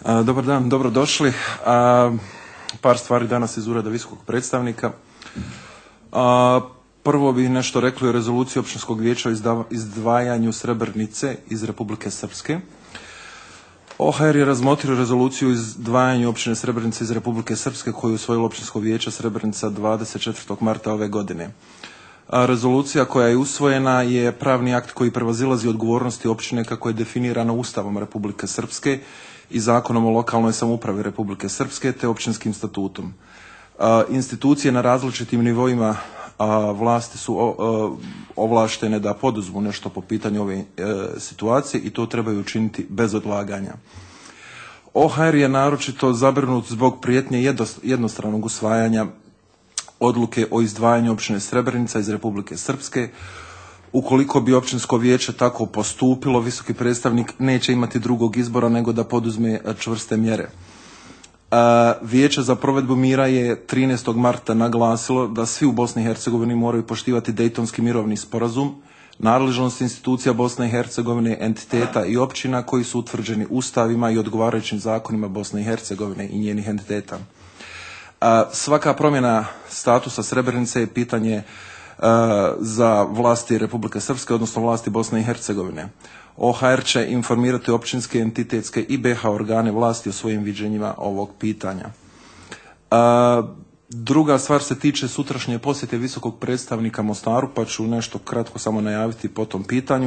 Dobar dan, dobrodošli. Par stvari danas iz Ureda visokog predstavnika. Prvo bih nešto rekli o rezoluciji Općinskog vijeća o izdvajanju Srebrenice iz Republike Srpske. OHR je razmotrio rezoluciju o izdvajanju općine Srebrenice iz Republike Srpske koju je usvojilo Općinsko vijeće Srebrenica 24. marta ove godine. Rezolucija koja je usvojena je pravni akt koji prevazilazi odgovornosti općine kako je definirana Ustavom Republike Srpske i Zakonom o lokalnoj samoupravi Republike Srpske te općinskim statutom. Institucije na različitim nivoima vlasti su ovlaštene da poduzmu nešto po pitanju ove situacije i to trebaju učiniti bez odlaganja. OHR je naročito zabrinut zbog prijetnje jednostranog usvajanja odluke o izdvajanju općine Srebrenica iz Republike Srpske. Ukoliko bi općinsko vijeće tako postupilo, visoki predstavnik neće imati drugog izbora nego da poduzme čvrste mjere. Vijeće za provedbu mira je 13. marta naglasilo da svi u Bosni i Hercegovini moraju poštivati Dejtonski mirovni sporazum, nadležnost institucija Bosne i Hercegovine, entiteta i općina koji su utvrđeni ustavima i odgovarajućim zakonima Bosne i Hercegovine i njenih entiteta. Svaka promjena statusa Srebrenice je pitanje za vlasti Republike Srpske, odnosno vlasti Bosne i Hercegovine. OHR će informirati općinske, entitetske i BiH organe vlasti o svojim viđenjima ovog pitanja. Druga stvar se tiče sutrašnje posjete visokog predstavnika Mostaru, pa ću nešto kratko samo najaviti po tom pitanju.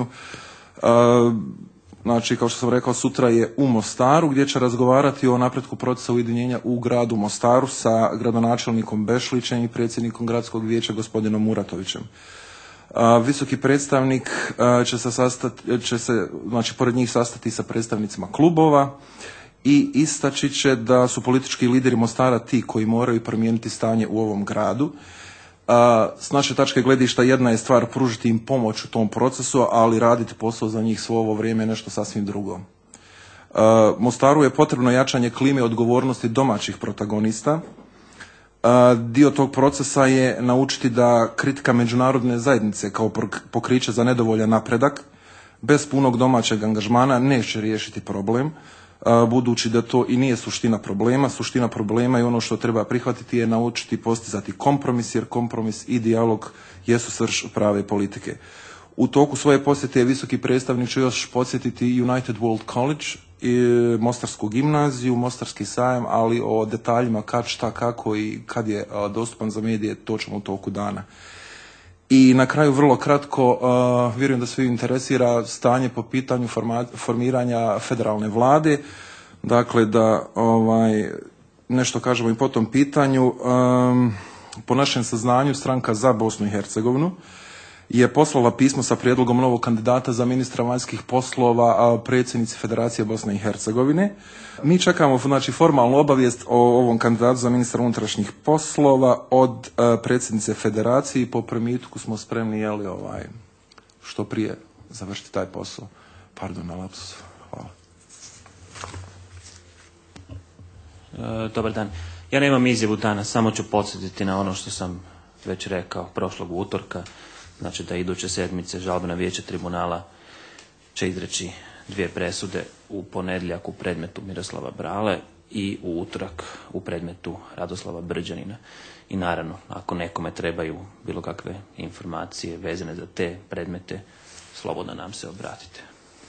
Znači, kao što sam rekao, sutra je u Mostaru gdje će razgovarati o napretku procesa ujedinjenja u gradu Mostaru sa gradonačelnikom Bešlićem i predsjednikom gradskog vijeća gospodinom Muratovićem. Visoki predstavnik će se pored njih sastati sa predstavnicima klubova i istaći će da su politički lideri Mostara ti koji moraju promijeniti stanje u ovom gradu. S naše tačke gledišta jedna je stvar pružiti im pomoć u tom procesu, ali raditi posao za njih svo ovo vrijeme je nešto sasvim drugo. Mostaru je potrebno jačanje klime odgovornosti domaćih protagonista. Dio tog procesa je naučiti da kritika međunarodne zajednice kao pokriće za nedovoljan napredak bez punog domaćeg angažmana neće riješiti problem, budući da to i nije suština problema. Suština problema i ono što treba prihvatiti je naučiti postizati kompromis, jer kompromis i dijalog jesu srž prave politike. U toku svoje posjete visoki predstavnik će još podsjetiti United World College, Mostarsku gimnaziju, Mostarski sajam, ali o detaljima kad, šta, kako i kad je dostupan za medije, to ćemo u toku dana. I na kraju vrlo kratko, vjerujem da sve interesira stanje po pitanju formiranja federalne vlade, dakle da nešto kažemo i po tom pitanju. Po našem saznanju stranka za Bosnu i Hercegovinu je poslala pismo sa prijedlogom novog kandidata za ministra vanjskih poslova predsjednici Federacije Bosne i Hercegovine. Mi čekamo formalnu obavijest o ovom kandidatu za ministra unutrašnjih poslova od predsjednice Federacije i po primitku smo spremni što prije završiti taj posao. Pardon na lapsusu. Hvala. Dobar dan. Ja nemam izjavu danas, samo ću podsjetiti na ono što sam već rekao prošlog utorka. Znači da iduće sedmice žalbeno vijeće tribunala će izreći 2 presude, u ponedjeljak u predmetu Miroslava Brale i u utorak u predmetu Radoslava Brđanina. I naravno, ako nekome trebaju bilo kakve informacije vezane za te predmete, slobodno nam se obratite.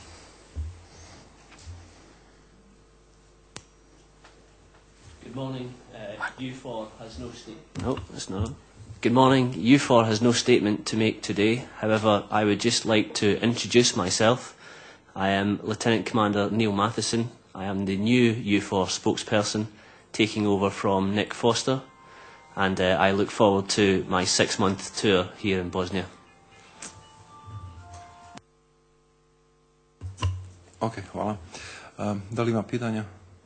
Good morning. U4 has no statement. No, it's not. Good morning. U4 has no statement to make today. However, I would just like to introduce myself. I am Lieutenant Commander Neil Matheson. I am the new U4 spokesperson, taking over from Nick Foster, and I look forward to my 6-month tour here in Bosnia. Ok, hvala. Da li ima pitanja?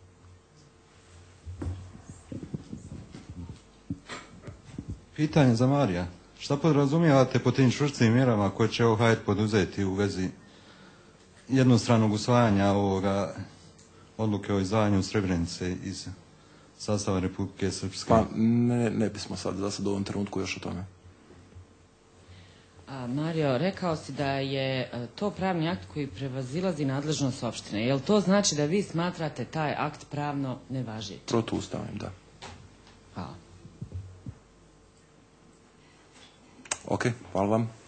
Pitanje za Marija. Šta podrazumijevate po tim čvrstim mjerama koje će OHR poduzeti u vezi jednostranog usvajanja ovoga odluke o izdvajanju Srebrenice iz sastava Republike Srpske? Pa ne bismo sad u ovom trenutku još o tome. Mario, rekao si da je to pravni akt koji prevazilazi nadležnost opštine. Jel to znači da vi smatrate taj akt pravno nevažeći? Protuustavnim, da. Hvala. Ok, hvala vam.